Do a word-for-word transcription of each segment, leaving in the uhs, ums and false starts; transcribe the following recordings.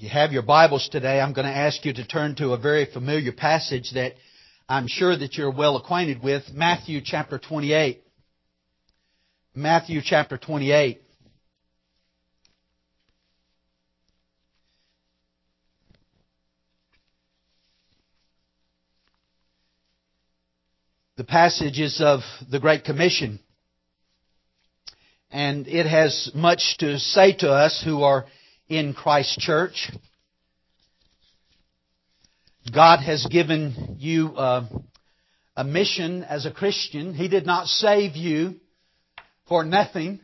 If you have your Bibles today, I'm going to ask you to turn to a very familiar passage that I'm sure that you're well acquainted with, Matthew chapter twenty-eight. Matthew chapter twenty-eight. The passage is of the Great Commission, and it has much to say to us who are in Christ's church. God has given you uh, a mission as a Christian. He did not save you for nothing.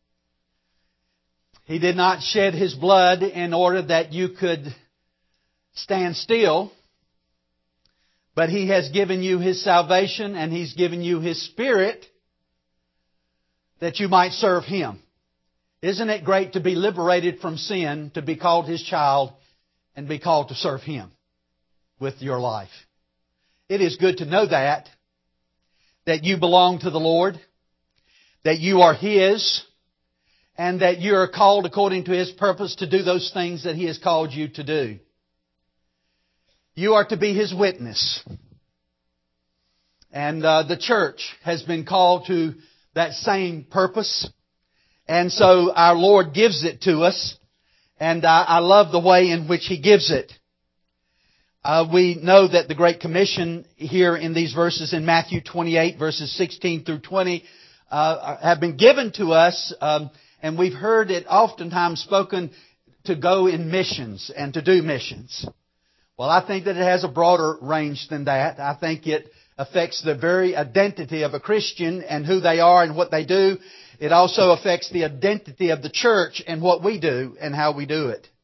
He did not shed His blood in order that you could stand still. But He has given you His salvation, and He's given you His Spirit that you might serve Him. Isn't it great to be liberated from sin, to be called His child, and be called to serve Him with your life? It is good to know that, that you belong to the Lord, that you are His, and that you are called according to His purpose to do those things that He has called you to do. You are to be His witness. And uh, the church has been called to that same purpose. And so our Lord gives it to us. And I, I love the way in which He gives it. Uh, we know that the Great Commission here in these verses in Matthew twenty-eight, verses sixteen through twenty, uh, have been given to us. Um, and we've heard it oftentimes spoken to go in missions and to do missions. Well, I think that it has a broader range than that. I think it affects the very identity of a Christian and who they are and what they do. It also affects the identity of the church and what we do and how we do it.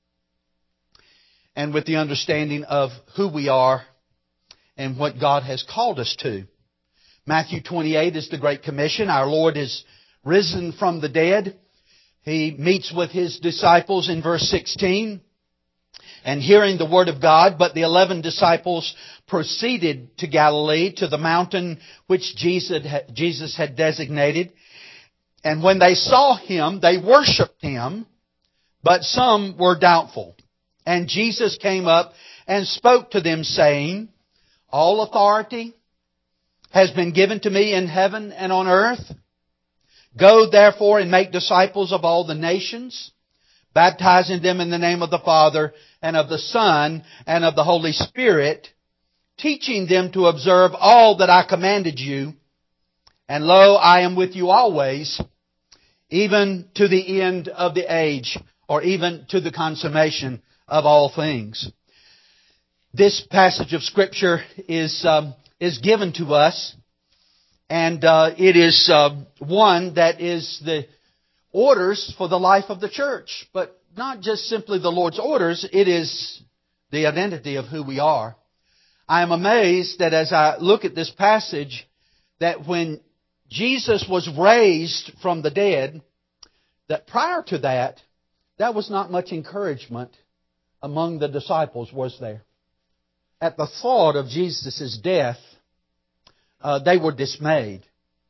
And with the understanding of who we are and what God has called us to. Matthew twenty-eight is the Great Commission. Our Lord is risen from the dead. He meets with His disciples in verse sixteen. And hearing the word of God, but the eleven disciples proceeded to Galilee, to the mountain which Jesus had designated. And when they saw Him, they worshipped Him, but some were doubtful. And Jesus came up and spoke to them, saying, All authority has been given to me in heaven and on earth. Go therefore and make disciples of all the nations, baptizing them in the name of the Father and of the Son and of the Holy Spirit, teaching them to observe all that I commanded you. And lo, I am with you always, even to the end of the age, or even to the consummation of all things. This passage of Scripture is um, is given to us, and uh, it is uh, one that is the orders for the life of the church. But not just simply the Lord's orders, it is the identity of who we are. I am amazed that as I look at this passage, that when Jesus was raised from the dead, that prior to that, there was not much encouragement among the disciples, was there? At the thought of Jesus' death, uh, they were dismayed.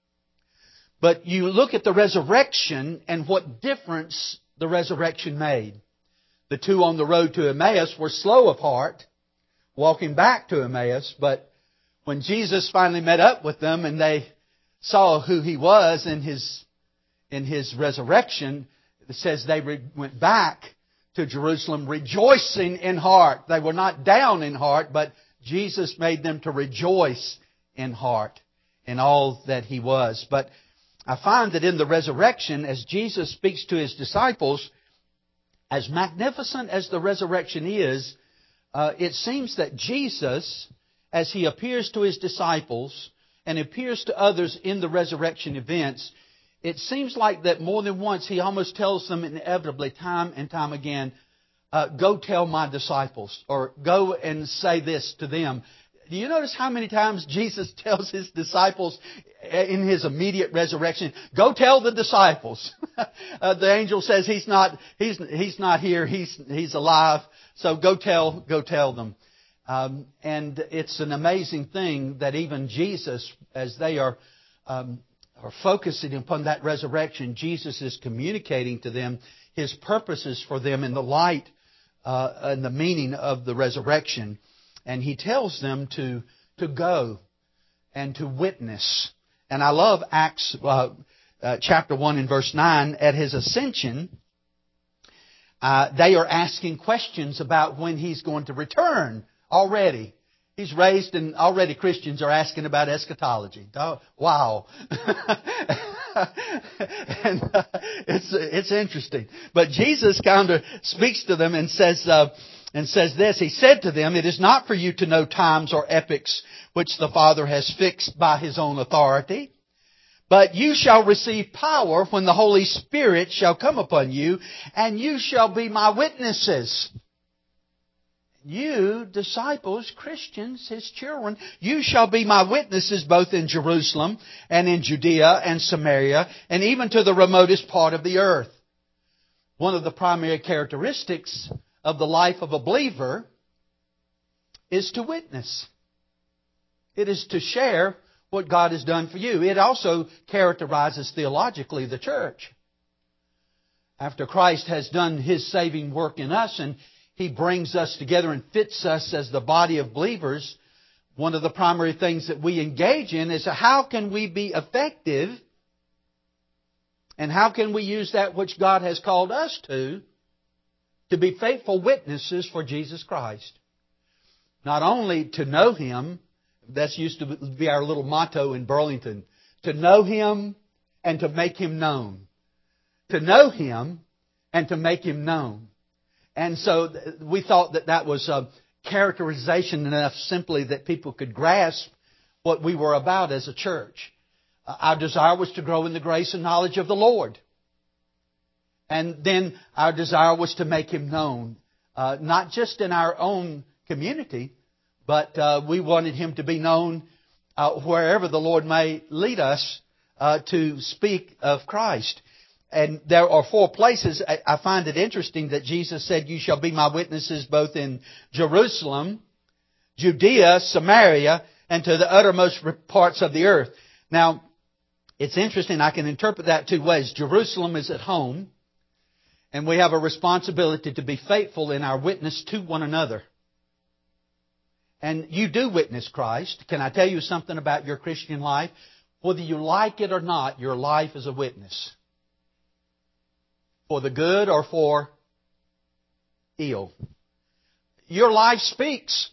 But you look at the resurrection and what difference the resurrection made. The two on the road to Emmaus were slow of heart, walking back to Emmaus, but when Jesus finally met up with them and they saw who He was in His in His resurrection, it says they re- went back to Jerusalem rejoicing in heart. They were not down in heart, but Jesus made them to rejoice in heart in all that He was. But I find that in the resurrection, as Jesus speaks to His disciples, as magnificent as the resurrection is, uh, it seems that Jesus, as He appears to His disciples and appears to others in the resurrection events, it seems like that more than once He almost tells them inevitably, time and time again, uh, go tell my disciples, or go and say this to them. Do you notice how many times Jesus tells His disciples in His immediate resurrection, go tell the disciples? uh, the angel says He's not, He's, He's not here, He's, He's alive, so go tell, go tell them. Um, and it's an amazing thing that even Jesus, as they are, um, are focusing upon that resurrection, Jesus is communicating to them His purposes for them in the light uh, and the meaning of the resurrection. And He tells them to, to go and to witness. And I love Acts uh, uh, chapter one and verse nine. At His ascension, uh, they are asking questions about when He's going to return already. He's raised, and already Christians are asking about eschatology. Oh, wow. and uh, it's it's interesting. But Jesus kind of speaks to them and says uh, and says this. He said to them, "It is not for you to know times or epochs which the Father has fixed by His own authority. But you shall receive power when the Holy Spirit shall come upon you, and you shall be my witnesses." You, disciples, Christians, His children, you shall be my witnesses both in Jerusalem and in Judea and Samaria and even to the remotest part of the earth. One of the primary characteristics of the life of a believer is to witness. It is to share what God has done for you. It also characterizes theologically the church. After Christ has done His saving work in us and He brings us together and fits us as the body of believers, one of the primary things that we engage in is how can we be effective and how can we use that which God has called us to, to be faithful witnesses for Jesus Christ. Not only to know Him, that's used to be our little motto in Burlington, to know Him and to make Him known. To know Him and to make Him known. And so we thought that that was a characterization enough simply that people could grasp what we were about as a church. Our desire was to grow in the grace and knowledge of the Lord. And then our desire was to make Him known, uh, not just in our own community, but uh, we wanted Him to be known uh, wherever the Lord may lead us uh, to speak of Christ. And there are four places. I find it interesting that Jesus said, "You shall be my witnesses both in Jerusalem, Judea, Samaria, and to the uttermost parts of the earth." Now, it's interesting. I can interpret that two ways. Jerusalem is at home, and we have a responsibility to be faithful in our witness to one another. And you do witness Christ. Can I tell you something about your Christian life? Whether you like it or not, your life is a witness. For the good or for ill. Your life speaks.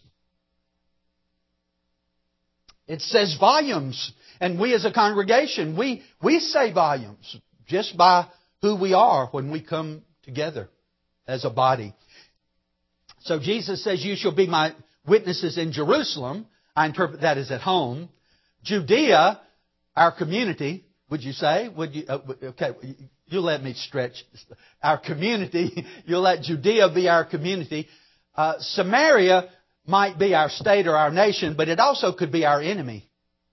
It says volumes. And we as a congregation, we, we say volumes just by who we are when we come together as a body. So Jesus says, "You shall be my witnesses in Jerusalem." I interpret that as at home. Judea, our community, would you say? Would you? Uh, okay. You let me stretch our community. You'll let Judea be our community. Uh, Samaria might be our state or our nation, but it also could be our enemy.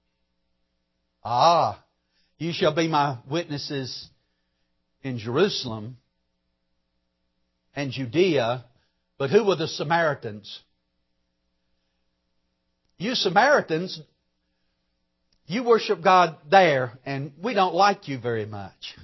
Ah, you shall be my witnesses in Jerusalem and Judea. But who were the Samaritans? You Samaritans, you worship God there, and we don't like you very much.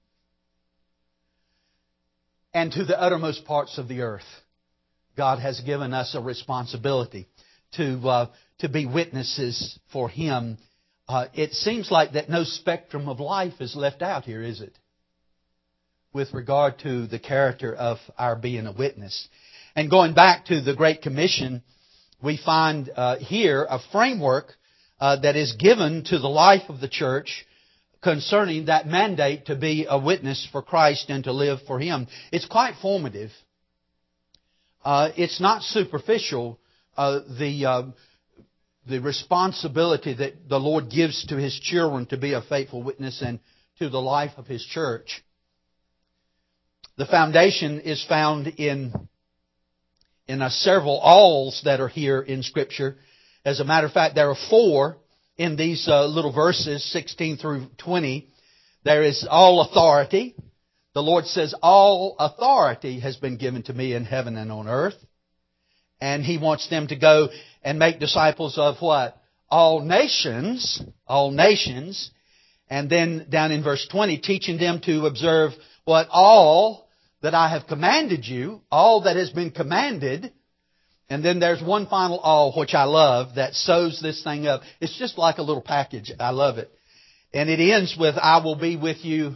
And to the uttermost parts of the earth, God has given us a responsibility to uh, to be witnesses for Him. Uh, it seems like that no spectrum of life is left out here, is it? With regard to the character of our being a witness. And going back to the Great Commission, we find uh, here a framework uh, that is given to the life of the church concerning that mandate to be a witness for Christ and to live for Him. It's quite formative. Uh, it's not superficial, uh, the uh, the responsibility that the Lord gives to His children to be a faithful witness and to the life of His church. The foundation is found in, in uh, several alls that are here in Scripture. As a matter of fact, there are four in these uh, little verses, sixteen through twenty. There is all authority. The Lord says, all authority has been given to me in heaven and on earth. And He wants them to go and make disciples of what? All nations. All nations. And then down in verse twenty, teaching them to observe what all that I have commanded you, all that has been commanded. And then there's one final all, which I love, that sews this thing up. It's just like a little package. I love it. And it ends with, I will be with you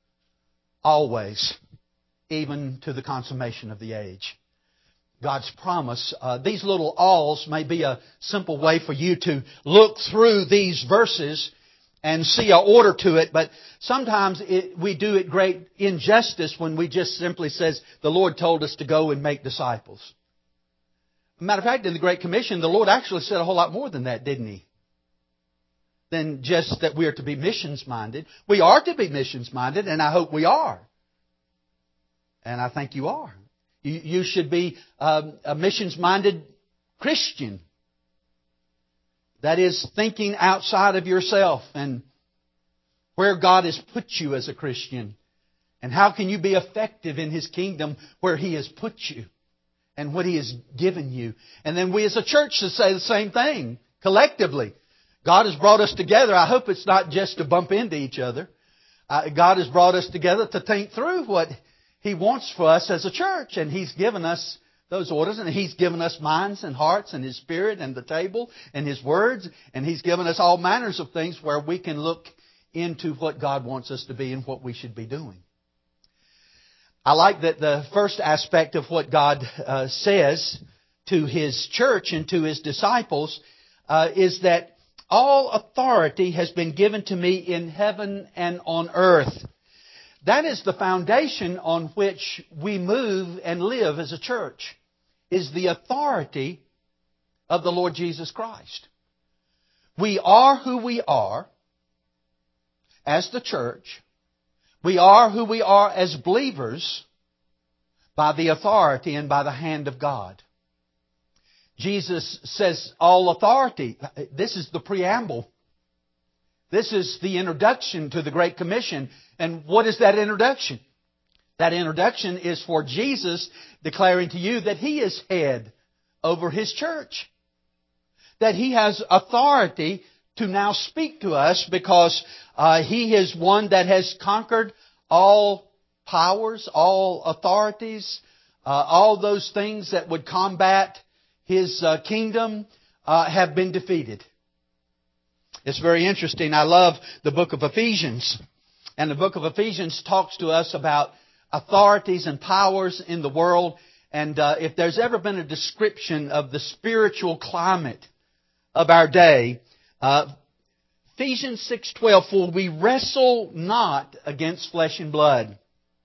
always, even to the consummation of the age. God's promise. Uh, these little alls may be a simple way for you to look through these verses and see an order to it, but sometimes it, we do it great injustice when we just simply says, the Lord told us to go and make disciples. Matter of fact, in the Great Commission, the Lord actually said a whole lot more than that, didn't He? Than just that we are to be missions-minded. We are to be missions-minded, and I hope we are. And I think you are. You, you should be um, a missions-minded Christian. That is thinking outside of yourself and where God has put you as a Christian. And how can you be effective in His kingdom where He has put you and what He has given you. And then we as a church should say the same thing collectively. God has brought us together. I hope it's not just to bump into each other. Uh, God has brought us together to think through what He wants for us as a church. And He's given us those orders, and He's given us minds and hearts and His Spirit and the table and His words. And He's given us all manners of things where we can look into what God wants us to be and what we should be doing. I like that the first aspect of what God uh, says to His church and to His disciples uh, is that all authority has been given to me in heaven and on earth. That is the foundation on which we move and live as a church, is the authority of the Lord Jesus Christ. We are who we are as the church. We are who we are as believers by the authority and by the hand of God. Jesus says all authority. This is the preamble. This is the introduction to the Great Commission. And what is that introduction? That introduction is for Jesus declaring to you that He is head over His church. That He has authority to now speak to us because uh, He is one that has conquered all powers, all authorities, uh, all those things that would combat His uh, kingdom uh, have been defeated. It's very interesting. I love the book of Ephesians. And the book of Ephesians talks to us about authorities and powers in the world. And uh, if there's ever been a description of the spiritual climate of our day, uh, Ephesians six twelve, for we wrestle not against flesh and blood,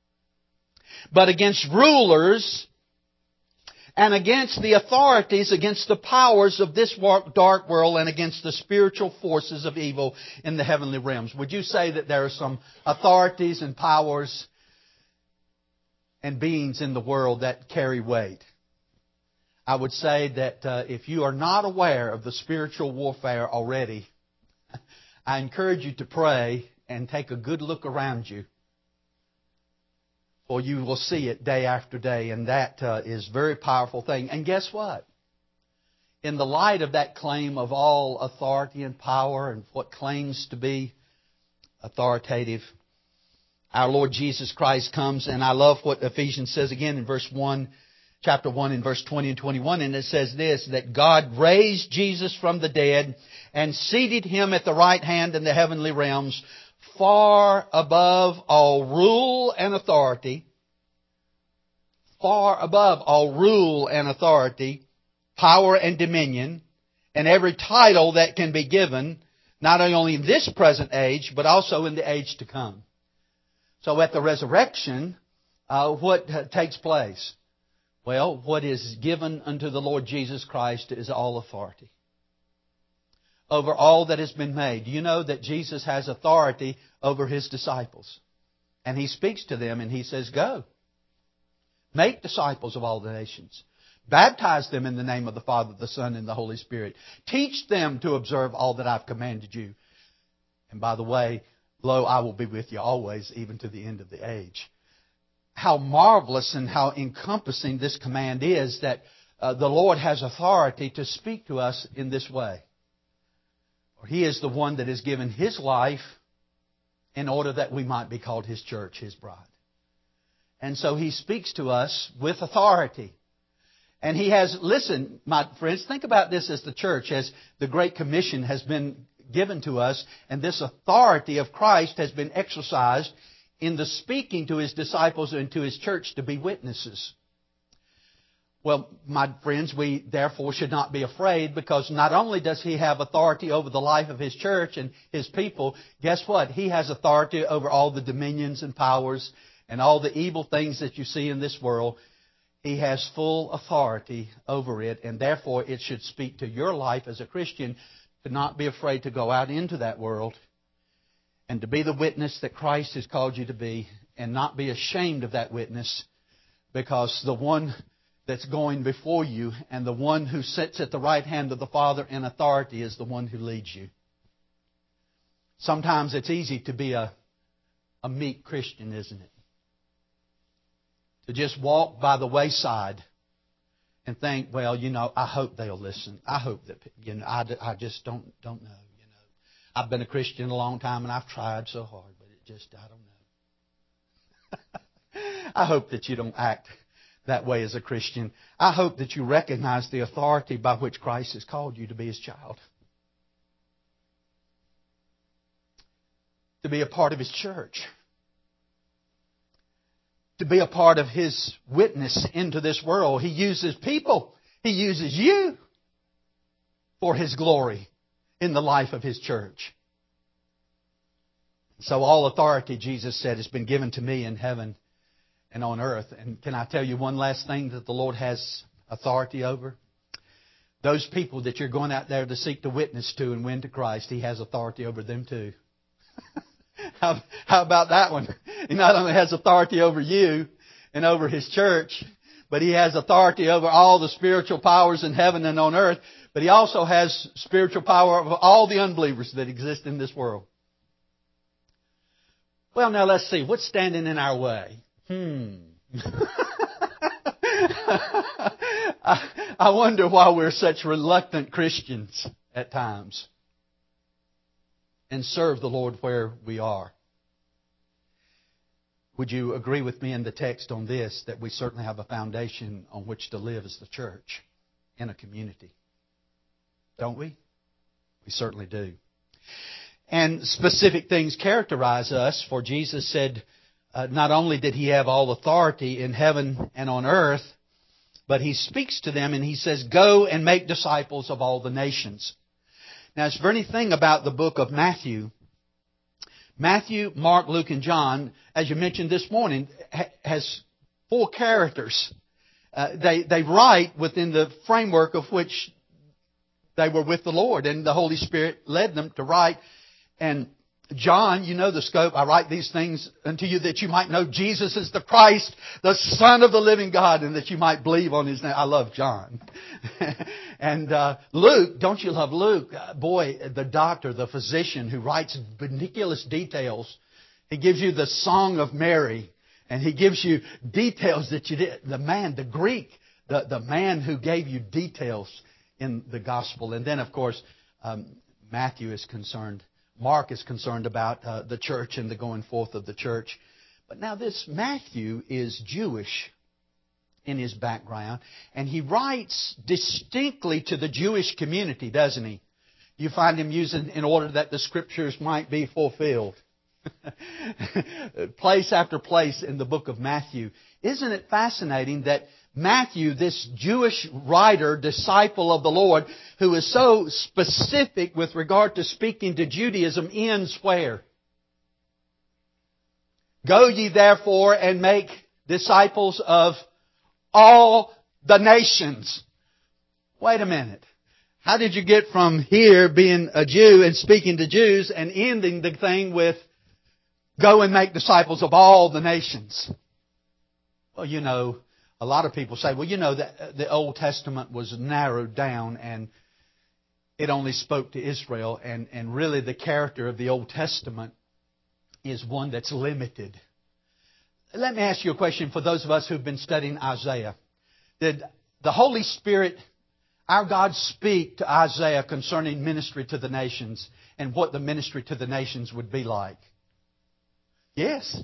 but against rulers and against the authorities, against the powers of this dark world, and against the spiritual forces of evil in the heavenly realms. Would you say that there are some authorities and powers and beings in the world that carry weight? I would say that uh, if you are not aware of the spiritual warfare already, I encourage you to pray and take a good look around you. For you will see it day after day, and that uh, is a very powerful thing. And guess what? In the light of that claim of all authority and power and what claims to be authoritative, our Lord Jesus Christ comes, and I love what Ephesians says again in verse one, chapter one, in verse twenty and twenty-one, and it says this, that God raised Jesus from the dead and seated Him at the right hand in the heavenly realms, far above all rule and authority, far above all rule and authority, power and dominion, and every title that can be given, not only in this present age, but also in the age to come. So at the resurrection, uh, what takes place? Well, what is given unto the Lord Jesus Christ is all authority over all that has been made. You know that Jesus has authority over His disciples. And He speaks to them and He says, go. Make disciples of all the nations. Baptize them in the name of the Father, the Son, and the Holy Spirit. Teach them to observe all that I've commanded you. And by the way, lo, I will be with you always, even to the end of the age. How marvelous and how encompassing this command is, that uh, the Lord has authority to speak to us in this way. He is the one that has given His life in order that we might be called His church, His bride. And so He speaks to us with authority. And He has, listen, my friends, think about this as the church, as the Great Commission has been given to us, and this authority of Christ has been exercised in the speaking to His disciples and to His church to be witnesses. Well, my friends, we therefore should not be afraid, because not only does He have authority over the life of His church and His people, guess what? He has authority over all the dominions and powers and all the evil things that you see in this world. He has full authority over it, and therefore it should speak to your life as a Christian to not be afraid to go out into that world and to be the witness that Christ has called you to be, and not be ashamed of that witness, because the one that's going before you and the one who sits at the right hand of the Father in authority is the one who leads you. Sometimes it's easy to be a, a meek Christian, isn't it? To just walk by the wayside and think, well, you know, I hope they'll listen. I hope that, you know, I, I just don't don't know. You know, I've been a Christian a long time and I've tried so hard, but it just, I don't know. I hope that you don't act that way as a Christian. I hope that you recognize the authority by which Christ has called you to be His child, to be a part of His church, to be a part of His witness into this world. He uses people. He uses you for His glory in the life of His church. So all authority, Jesus said, has been given to me in heaven and on earth. And can I tell you one last thing that the Lord has authority over? Those people that you're going out there to seek to witness to and win to Christ, He has authority over them too. How, how about that one? He not only has authority over you and over His church, but He has authority over all the spiritual powers in heaven and on earth. But He also has spiritual power over all the unbelievers that exist in this world. Well, now let's see. What's standing in our way? Hmm. I, I wonder why we're such reluctant Christians at times and serve the Lord where we are. Would you agree with me in the text on this, that we certainly have a foundation on which to live as the church in a community? Don't we? We certainly do. And specific things characterize us, for Jesus said uh, not only did He have all authority in heaven and on earth, but He speaks to them and He says, "Go and make disciples of all the nations." Now, as for anything about the book of Matthew, Matthew, Mark, Luke, and John, as you mentioned this morning, ha- has four characters. Uh, they, they write within the framework of which they were with the Lord, and the Holy Spirit led them to write. And John, you know the scope. "I write these things unto you that you might know Jesus is the Christ, the Son of the living God, and that you might believe on His name." I love John. And uh, Luke, don't you love Luke? Uh, boy, the doctor, the physician who writes meticulous details. He gives you the Song of Mary, and he gives you details that you did. The man, the Greek, the, the man who gave you details in the gospel. And then, of course, um, Matthew is concerned. Mark is concerned about uh, the church and the going forth of the church. But now this Matthew is Jewish in his background, and he writes distinctly to the Jewish community, doesn't he? You find him using in order that the Scriptures might be fulfilled. Place after place in the book of Matthew. Isn't it fascinating that Matthew, this Jewish writer, disciple of the Lord, who is so specific with regard to speaking to Judaism, ends where? "Go ye therefore and make disciples of all the nations." Wait a minute. How did you get from here being a Jew and speaking to Jews and ending the thing with "Go and make disciples of all the nations"? Well, you know, a lot of people say, well, you know, the, the Old Testament was narrowed down and it only spoke to Israel. And, and really the character of the Old Testament is one that's limited. Let me ask you a question for those of us who've been studying Isaiah. Did the Holy Spirit, our God, speak to Isaiah concerning ministry to the nations and what the ministry to the nations would be like? Yes.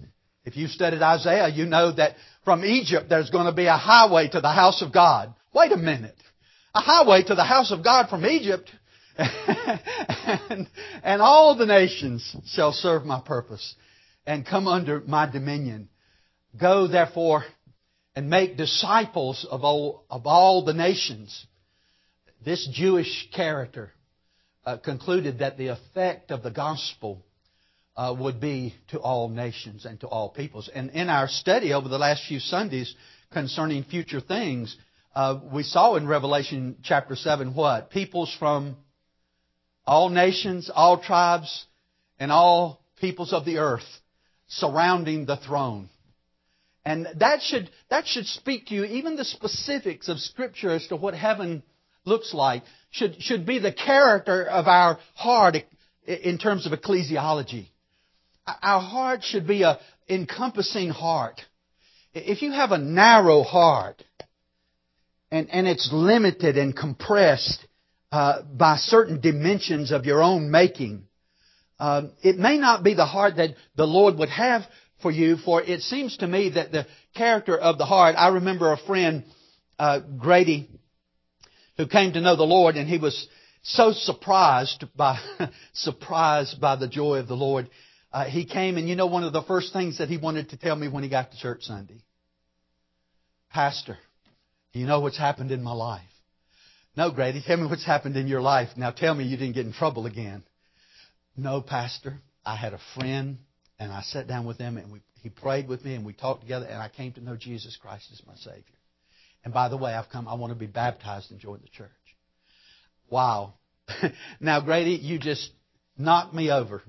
If you studied Isaiah, you know that from Egypt there's going to be a highway to the house of God. Wait a minute. A highway to the house of God from Egypt? and, and all the nations shall serve my purpose and come under my dominion. Go therefore and make disciples of all, of all the nations. This Jewish character uh, concluded that the effect of the gospel uh, would be to all nations and to all peoples. And in our study over the last few Sundays concerning future things, uh, we saw in Revelation chapter seven what? Peoples from all nations, all tribes, and all peoples of the earth surrounding the throne. And that should, that should speak to you, even the specifics of Scripture as to what heaven looks like, should, should be the character of our heart in terms of ecclesiology. Our heart should be an encompassing heart. If you have a narrow heart, and, and it's limited and compressed uh, by certain dimensions of your own making, uh, it may not be the heart that the Lord would have for you, for it seems to me that the character of the heart, I remember a friend, uh, Grady, who came to know the Lord, and he was so surprised by, surprised by the joy of the Lord. Uh, he came, and you know one of the first things that he wanted to tell me when he got to church Sunday? Pastor, do you know what's happened in my life? No, Grady, tell me what's happened in your life. Now tell me you didn't get in trouble again. No, Pastor, I had a friend, and I sat down with him, and we, he prayed with me, and we talked together, and I came to know Jesus Christ as my Savior. And by the way, I've come, I want to be baptized and join the church. Wow. Now, Grady, you just knocked me over.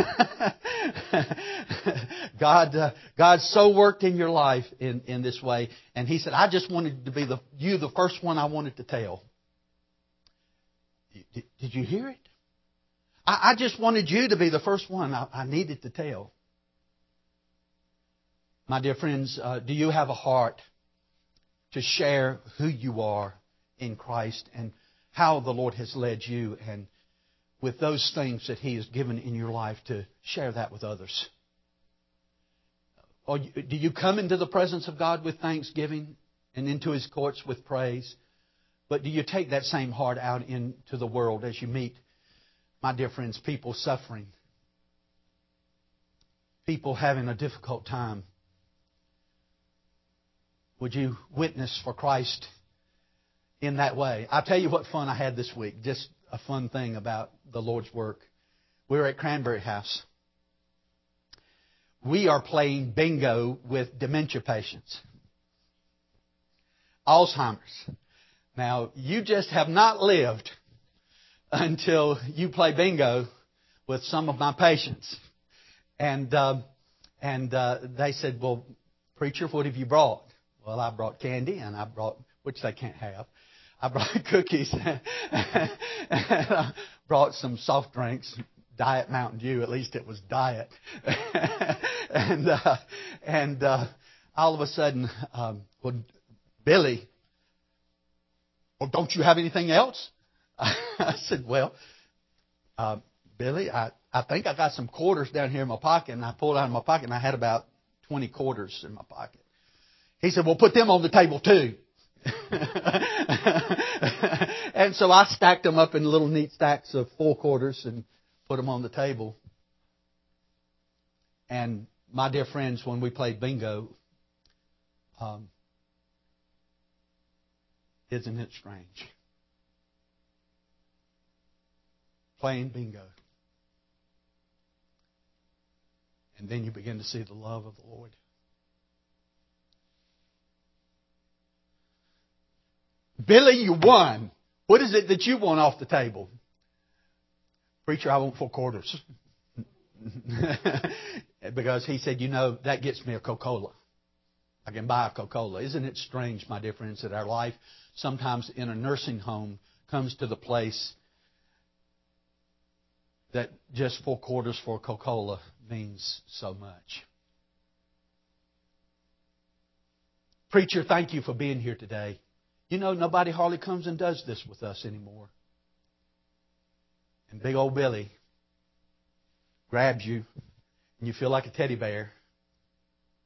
God, uh, God so worked in your life in, in this way. And he said, I just wanted to be the, you the first one I wanted to tell. Did, did you hear it? I, I just wanted you to be the first one I, I needed to tell. My dear friends, uh, do you have a heart to share who you are in Christ and how the Lord has led you, and with those things that He has given in your life, to share that with others? Or do you come into the presence of God with thanksgiving and into His courts with praise? But do you take that same heart out into the world as you meet, my dear friends, people suffering, people having a difficult time? Would you witness for Christ in that way? I'll tell you what fun I had this week. Just a fun thing about the Lord's work. We were at Cranberry House. We are playing bingo with dementia patients. Alzheimer's. Now, you just have not lived until you play bingo with some of my patients. And uh, and uh, they said, well, preacher, what have you brought? Well, I brought candy, and I brought, which they can't have. I brought cookies, and I brought some soft drinks, Diet Mountain Dew. At least it was diet. and uh, and uh, all of a sudden, um, well, Billy, well, don't you have anything else? I said, well, uh, Billy, I, I think I got some quarters down here in my pocket. And I pulled out of my pocket, and I had about twenty quarters in my pocket. He said, well, put them on the table too. And so I stacked them up in little neat stacks of four quarters and put them on the table. And my dear friends, when we played bingo, um, isn't it strange? Playing bingo. And then you begin to see the love of the Lord. Billy, you won. What is it that you want off the table? Preacher, I want four quarters. Because he said, you know, that gets me a Coca-Cola. I can buy a Coca-Cola. Isn't it strange, my dear friends, that our life sometimes in a nursing home comes to the place that just four quarters for a Coca-Cola means so much. Preacher, thank you for being here today. You know, nobody hardly comes and does this with us anymore. And big old Billy grabs you, and you feel like a teddy bear.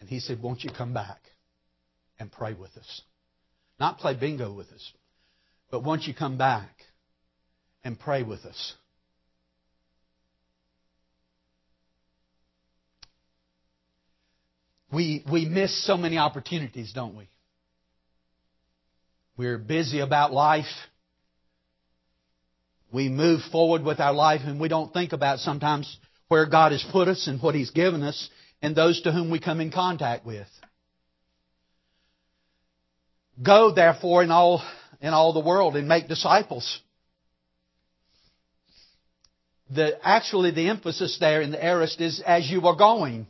And He said, won't you come back and pray with us? Not play bingo with us, but won't you come back and pray with us? We, we miss so many opportunities, don't we? We're busy about life. We move forward with our life and we don't think about sometimes where God has put us and what He's given us and those to whom we come in contact with. Go, therefore, in all, in all the world and make disciples. The, actually, the emphasis there in the aorist is as you are going.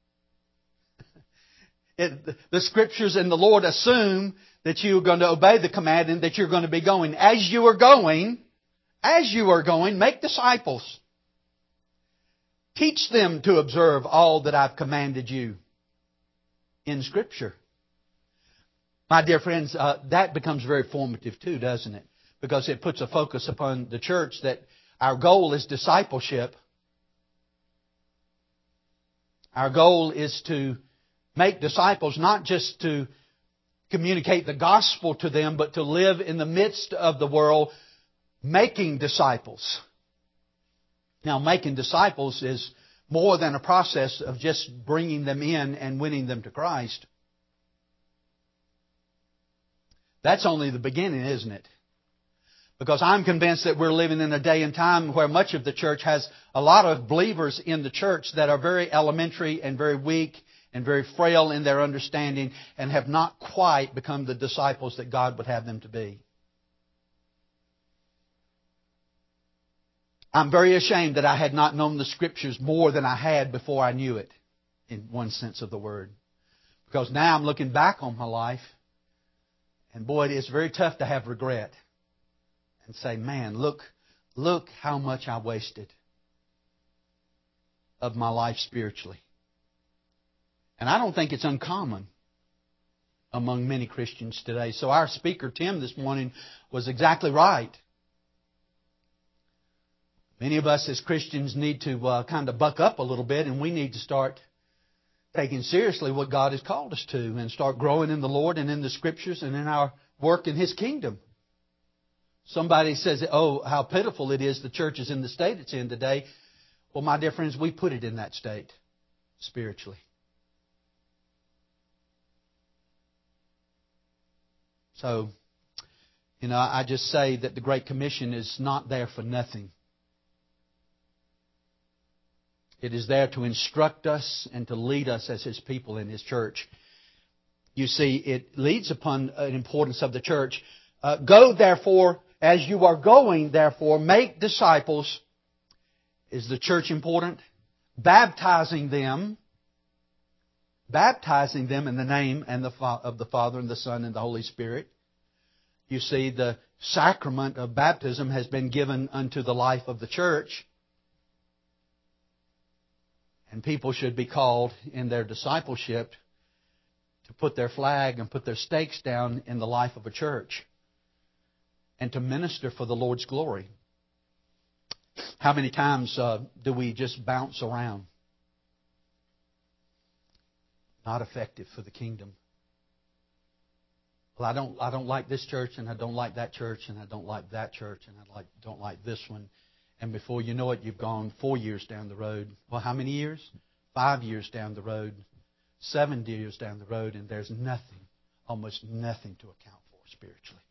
It, the Scriptures and the Lord assume that you're going to obey the command and that you're going to be going. As you are going, as you are going, make disciples. Teach them to observe all that I've commanded you in Scripture. My dear friends, uh, that becomes very formative too, doesn't it? Because it puts a focus upon the church that our goal is discipleship. Our goal is to make disciples, not just to communicate the gospel to them, but to live in the midst of the world making disciples. Now, making disciples is more than a process of just bringing them in and winning them to Christ. That's only the beginning, isn't it? Because I'm convinced that we're living in a day and time where much of the church has a lot of believers in the church that are very elementary and very weak and very frail in their understanding and have not quite become the disciples that God would have them to be. I'm very ashamed that I had not known the Scriptures more than I had before I knew it, in one sense of the word. Because now I'm looking back on my life, and boy, it's very tough to have regret and say, man, look, look how much I wasted of my life spiritually. And I don't think it's uncommon among many Christians today. So our speaker, Tim, this morning was exactly right. Many of us as Christians need to uh, kind of buck up a little bit, and we need to start taking seriously what God has called us to and start growing in the Lord and in the Scriptures and in our work in His kingdom. Somebody says, oh, how pitiful it is the church is in the state it's in today. Well, my dear friends, we put it in that state spiritually. So, you know, I just say that the Great Commission is not there for nothing. It is there to instruct us and to lead us as His people in His church. You see, it leads upon an importance of the church. Uh, Go, therefore, as you are going, therefore, make disciples. Is the church important? Baptizing them. Baptizing them in the name and the of the Father and the Son and the Holy Spirit. You see, the sacrament of baptism has been given unto the life of the church. And people should be called in their discipleship to put their flag and put their stakes down in the life of a church and to minister for the Lord's glory. How many times uh, do we just bounce around? Not effective for the kingdom. Well, I don't, I don't like this church, and I don't like that church, and I don't like that church, and I like, don't like this one. And before you know it, you've gone four years down the road. Well, how many years? Five years down the road. Seven years down the road, and there's nothing, almost nothing to account for spiritually.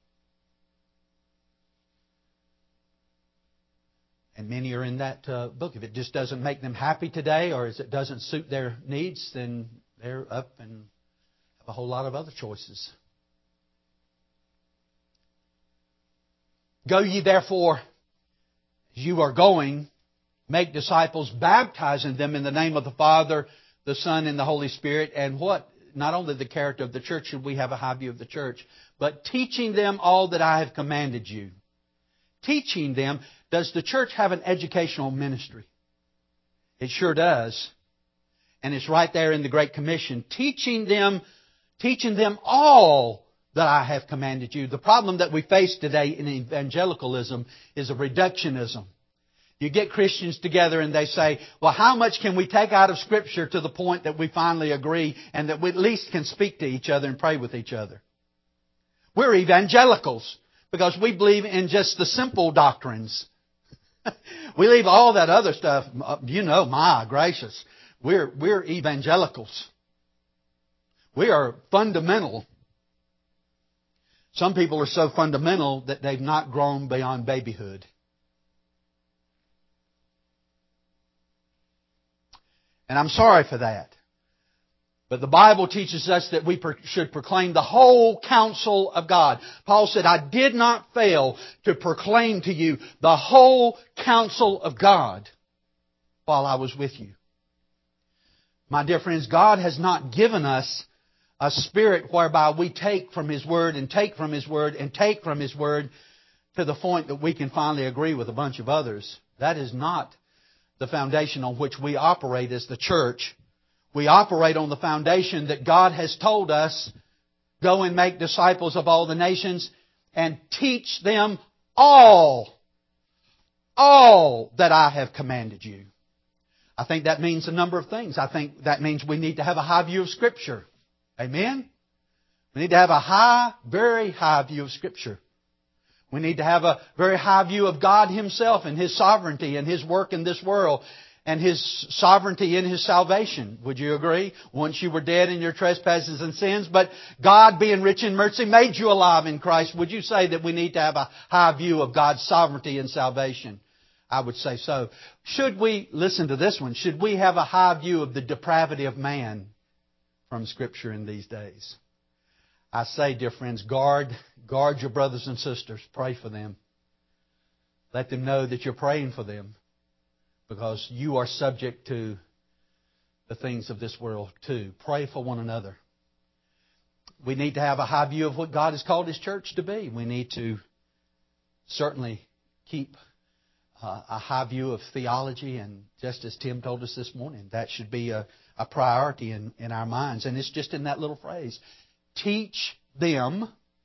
And many are in that uh, book. If it just doesn't make them happy today, or if it doesn't suit their needs, then they're up and have a whole lot of other choices. Go ye therefore, as you are going, make disciples, baptizing them in the name of the Father, the Son, and the Holy Spirit. And what? Not only the character of the church should we have a high view of the church, but teaching them all that I have commanded you. Teaching them. Does the church have an educational ministry? It sure does. And it's right there in the Great Commission. Teaching them, teaching them all that I have commanded you. The problem that we face today in evangelicalism is a reductionism. You get Christians together and they say, well, how much can we take out of Scripture to the point that we finally agree and that we at least can speak to each other and pray with each other? We're evangelicals because we believe in just the simple doctrines. We leave all that other stuff, you know, my gracious. We're, we're evangelicals. We are fundamental. Some people are so fundamental that they've not grown beyond babyhood. And I'm sorry for that. But the Bible teaches us that we should proclaim the whole counsel of God. Paul said, I did not fail to proclaim to you the whole counsel of God while I was with you. My dear friends, God has not given us a spirit whereby we take from His Word and take from His Word and take from His Word to the point that we can finally agree with a bunch of others. That is not the foundation on which we operate as the church. We operate on the foundation that God has told us, go and make disciples of all the nations and teach them all, all that I have commanded you. I think that means a number of things. I think that means we need to have a high view of Scripture. Amen? We need to have a high, very high view of Scripture. We need to have a very high view of God Himself and His sovereignty and His work in this world and His sovereignty in His salvation. Would you agree? Once you were dead in your trespasses and sins, but God, being rich in mercy, made you alive in Christ. Would you say that we need to have a high view of God's sovereignty and salvation? I would say so. Should we, listen to this one, should we have a high view of the depravity of man from Scripture in these days? I say, dear friends, guard, guard your brothers and sisters. Pray for them. Let them know that you're praying for them, because you are subject to the things of this world too. Pray for one another. We need to have a high view of what God has called His church to be. We need to certainly keep uh, a high view of theology, and just as Tim told us this morning, that should be a, a priority in, in our minds. And it's just in that little phrase. Teach them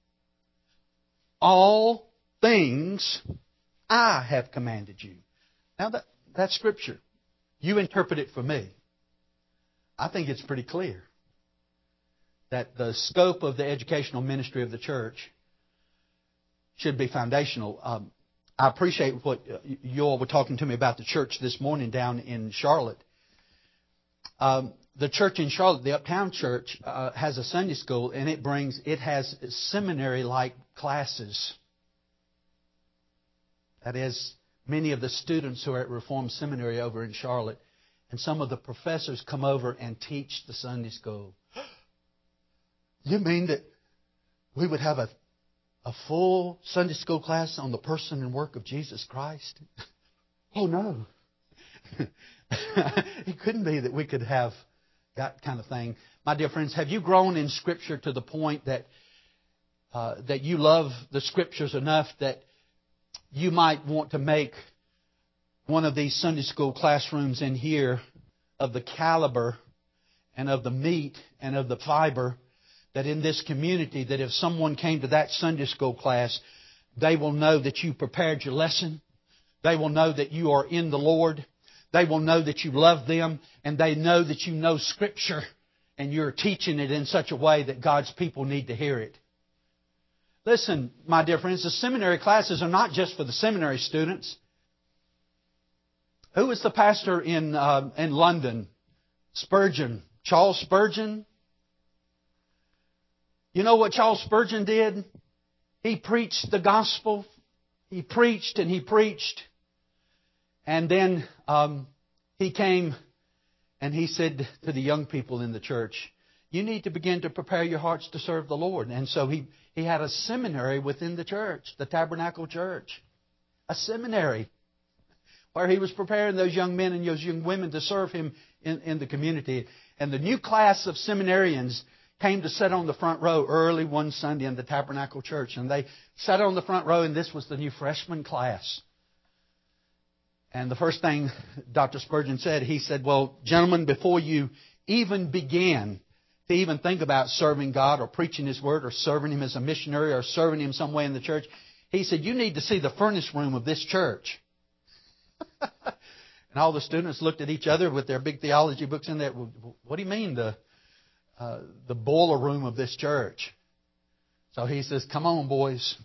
all things I have commanded you. Now that, that's Scripture. You interpret it for me. I think it's pretty clear that the scope of the educational ministry of the church should be foundational. Um, I appreciate what you all were talking to me about the church this morning down in Charlotte. Um, The church in Charlotte, the Uptown Church, uh, has a Sunday school, and it brings, it has seminary-like classes. That is, many of the students who are at Reformed Seminary over in Charlotte, and some of the professors come over and teach the Sunday school. You mean that we would have a, a full Sunday school class on the person and work of Jesus Christ? Oh, no. It couldn't be that we could have that kind of thing. My dear friends, have you grown in Scripture to the point that uh, that you love the Scriptures enough that you might want to make one of these Sunday school classrooms in here of the caliber and of the meat and of the fiber that in this community, that if someone came to that Sunday school class, they will know that you prepared your lesson. They will know that you are in the Lord. They will know that you love them, and they know that you know Scripture, and you're teaching it in such a way that God's people need to hear it. Listen, my dear friends, the seminary classes are not just for the seminary students. Who was the pastor in uh, in London? Spurgeon. Charles Spurgeon. You know what Charles Spurgeon did? He preached the gospel. He preached and he preached. And then um, he came and he said to the young people in the church, you need to begin to prepare your hearts to serve the Lord. And so he, he had a seminary within the church, the Tabernacle Church. A seminary where he was preparing those young men and those young women to serve him in, in the community. And the new class of seminarians came to sit on the front row early one Sunday in the Tabernacle Church. And they sat on the front row, and this was the new freshman class. And the first thing Doctor Spurgeon said, he said, well, gentlemen, before you even begin to even think about serving God or preaching His Word or serving Him as a missionary or serving Him some way in the church, he said, you need to see the furnace room of this church. And all the students looked at each other with their big theology books in there. What do you mean, the uh, the boiler room of this church? So he says, come on, boys.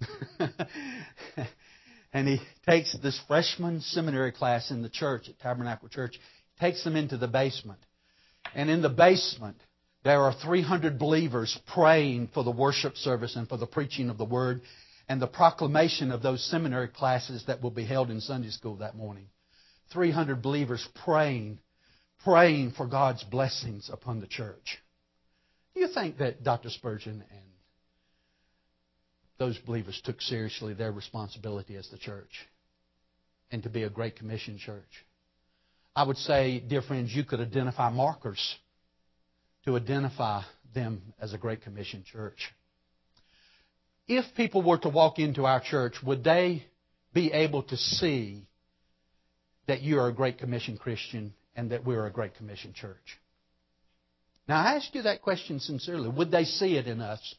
And he takes this freshman seminary class in the church, at Tabernacle Church, takes them into the basement. And in the basement, there are three hundred believers praying for the worship service and for the preaching of the Word and the proclamation of those seminary classes that will be held in Sunday school that morning. three hundred believers praying, praying for God's blessings upon the church. Do you think that Doctor Spurgeon and those believers took seriously their responsibility as the church and to be a Great Commission church? I would say, dear friends, you could identify markers to identify them as a Great Commission church. If people were to walk into our church, would they be able to see that you are a Great Commission Christian and that we're a Great Commission church? Now, I ask you that question sincerely. Would they see it in us?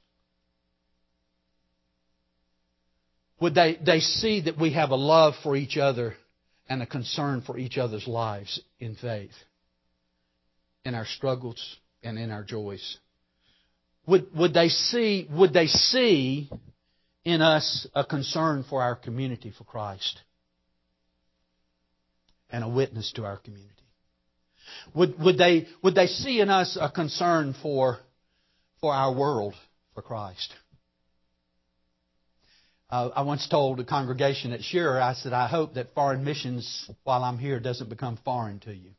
Would they, they see that we have a love for each other and a concern for each other's lives in faith, in our struggles and in our joys? Would, would they see, would they see in us a concern for our community for Christ and a witness to our community? Would, would, they, would they see in us a concern for, for our world for Christ? Uh, I once told a congregation at Shearer, I said, I hope that foreign missions while I'm here doesn't become foreign to you.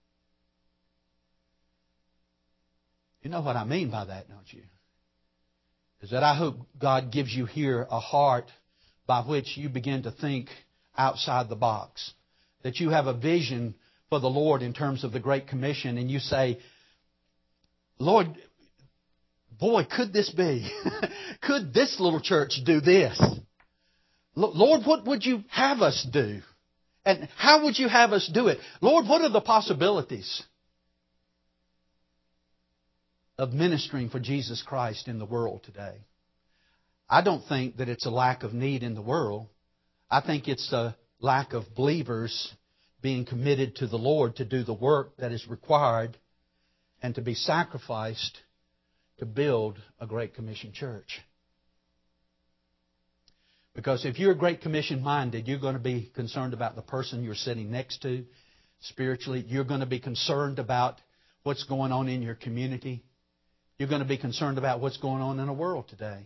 You know what I mean by that, don't you? Is that I hope God gives you here a heart by which you begin to think outside the box. That you have a vision for the Lord in terms of the Great Commission and you say, Lord, boy, could this be? Could this little church do this? Lord, what would you have us do? And how would you have us do it? Lord, what are the possibilities of ministering for Jesus Christ in the world today? I don't think that it's a lack of need in the world. I think it's a lack of believers being committed to the Lord to do the work that is required and to be sacrificed to build a Great Commission church. Because if you're Great Commission minded, you're going to be concerned about the person you're sitting next to spiritually. You're going to be concerned about what's going on in your community. You're going to be concerned about what's going on in the world today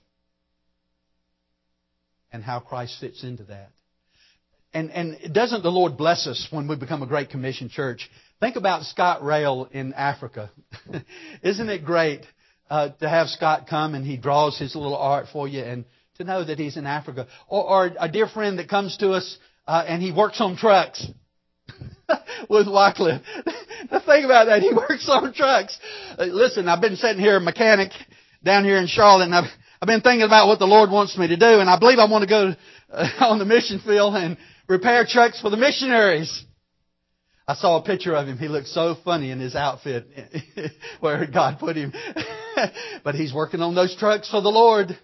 and how Christ fits into that. And, and doesn't the Lord bless us when we become a Great Commission church? Think about Scott Rail in Africa. Isn't it great uh, to have Scott come and he draws his little art for you and to know that he's in Africa? Or, or a dear friend that comes to us uh, and he works on trucks with Wycliffe. The thing about that, he works on trucks. Uh, listen, I've been sitting here, a mechanic down here in Charlotte, and I've, I've been thinking about what the Lord wants me to do, and I believe I want to go uh, on the mission field and repair trucks for the missionaries. I saw a picture of him. He looked so funny in his outfit where God put him. But he's working on those trucks for the Lord.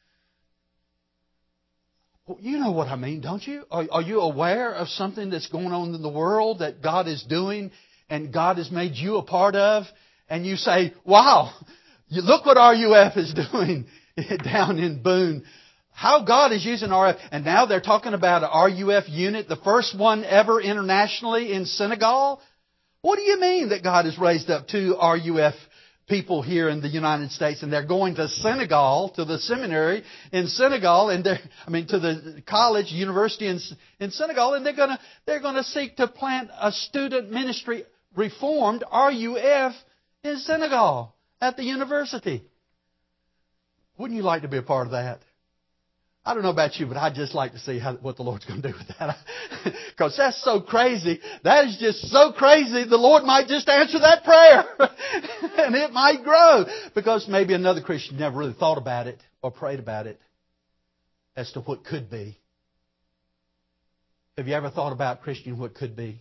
Well, you know what I mean, don't you? Are, are you aware of something that's going on in the world that God is doing and God has made you a part of? And you say, wow, you look what R U F is doing down in Boone. How God is using R U F. And now they're talking about an R U F unit, the first one ever internationally in Senegal. What do you mean that God has raised up two R U F people here in the United States and they're going to Senegal, to the seminary in Senegal, and they're, I mean to the college, university in, in Senegal, and they're going to they're going to seek to plant a student ministry, Reformed R U F in Senegal at the university. Wouldn't you like to be a part of that? I don't know about you, but I'd just like to see how, what the Lord's going to do with that. Because that's so crazy. That is just so crazy. The Lord might just answer that prayer. And it might grow. Because maybe another Christian never really thought about it or prayed about it as to what could be. Have you ever thought about, Christian, what could be?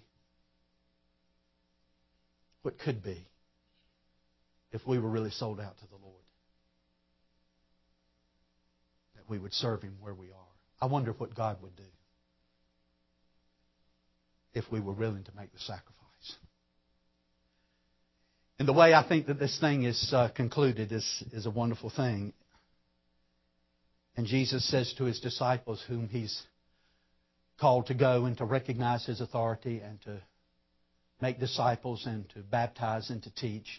What could be if we were really sold out to the Lord? We would serve Him where we are. I wonder what God would do. if we were willing to make the sacrifice. And the way I think that this thing is uh, concluded is, is a wonderful thing. And Jesus says to His disciples, whom He's called to go and to recognize His authority and to make disciples and to baptize and to teach.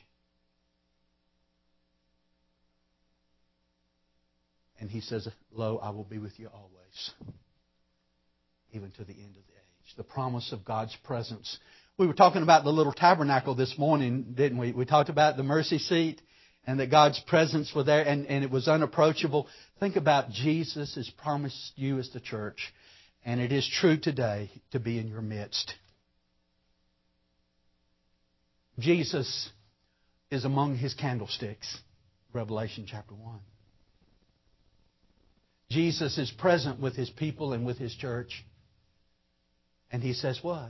And He says, lo, I will be with you always, even to the end of the age. The promise of God's presence. We were talking about the little tabernacle this morning, didn't we? We talked about the mercy seat and that God's presence was there and, and it was unapproachable. Think about Jesus has promised you as the church, and it is true today, to be in your midst. Jesus is among His candlesticks, Revelation chapter one. Jesus is present with His people and with His church. And He says what?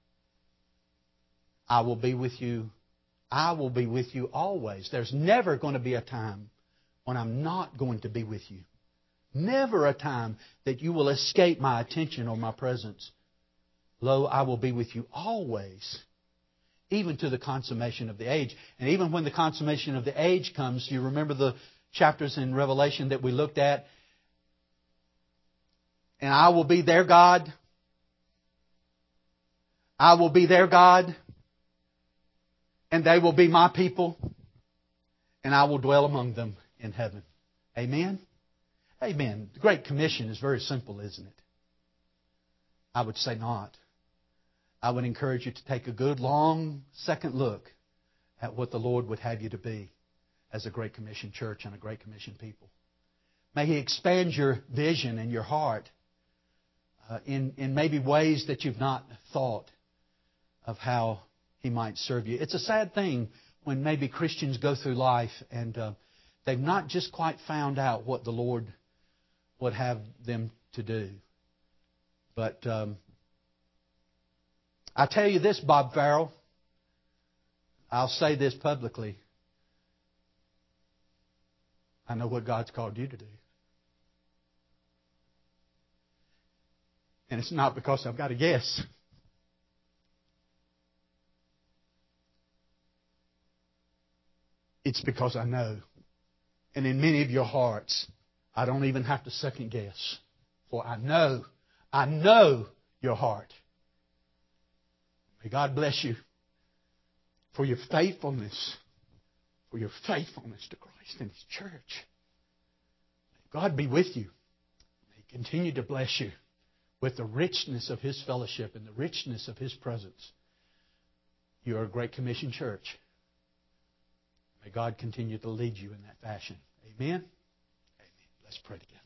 I will be with you. I will be with you always. There's never going to be a time when I'm not going to be with you. Never a time that you will escape my attention or my presence. Lo, I will be with you always, even to the consummation of the age. And even when the consummation of the age comes, you remember the chapters in Revelation that we looked at? And I will be their God. I will be their God. And they will be my people. And I will dwell among them in heaven. Amen? Amen. The Great Commission is very simple, isn't it? I would say not. I would encourage you to take a good, long, second look at what the Lord would have you to be as a Great Commission church and a Great Commission people. May He expand your vision and your heart uh, in, in maybe ways that you've not thought of how He might serve you. It's a sad thing when maybe Christians go through life and uh, they've not just quite found out what the Lord would have them to do. But um, I tell you this, Bob Farrell, I'll say this publicly. I know what God's called you to do. And it's not because I've got a guess. It's because I know. And in many of your hearts, I don't even have to second guess. For I know, I know your heart. May God bless you for your faithfulness, for your faithfulness to Christ and His church. May God be with you. May He continue to bless you with the richness of His fellowship and the richness of His presence. You are a Great Commission church. May God continue to lead you in that fashion. Amen? Amen. Let's pray together.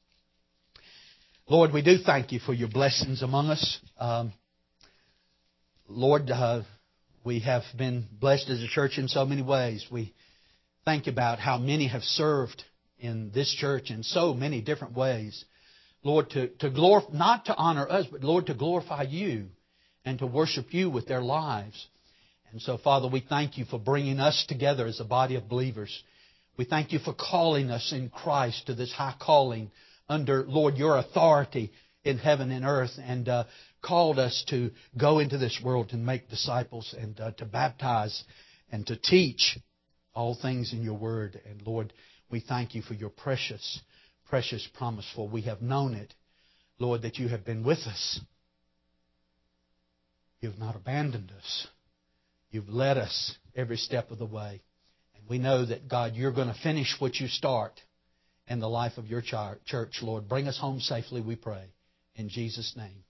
Lord, we do thank You for Your blessings among us. Um, Lord, uh, we have been blessed as a church in so many ways. We think about how many have served in this church in so many different ways. Lord, to, to glorify, not to honor us, but Lord, to glorify You and to worship You with their lives. And so, Father, we thank You for bringing us together as a body of believers. We thank You for calling us in Christ to this high calling under, Lord, Your authority in heaven and earth, and uh, called us to go into this world and make disciples and uh, to baptize and to teach all things in Your Word. And, Lord, we thank You for Your precious, precious promise, for we have known it, Lord, that You have been with us. You have not abandoned us. You've led us every step of the way. And we know that, God, You're going to finish what You start in the life of Your church, Lord. Bring us home safely, we pray. In Jesus' name.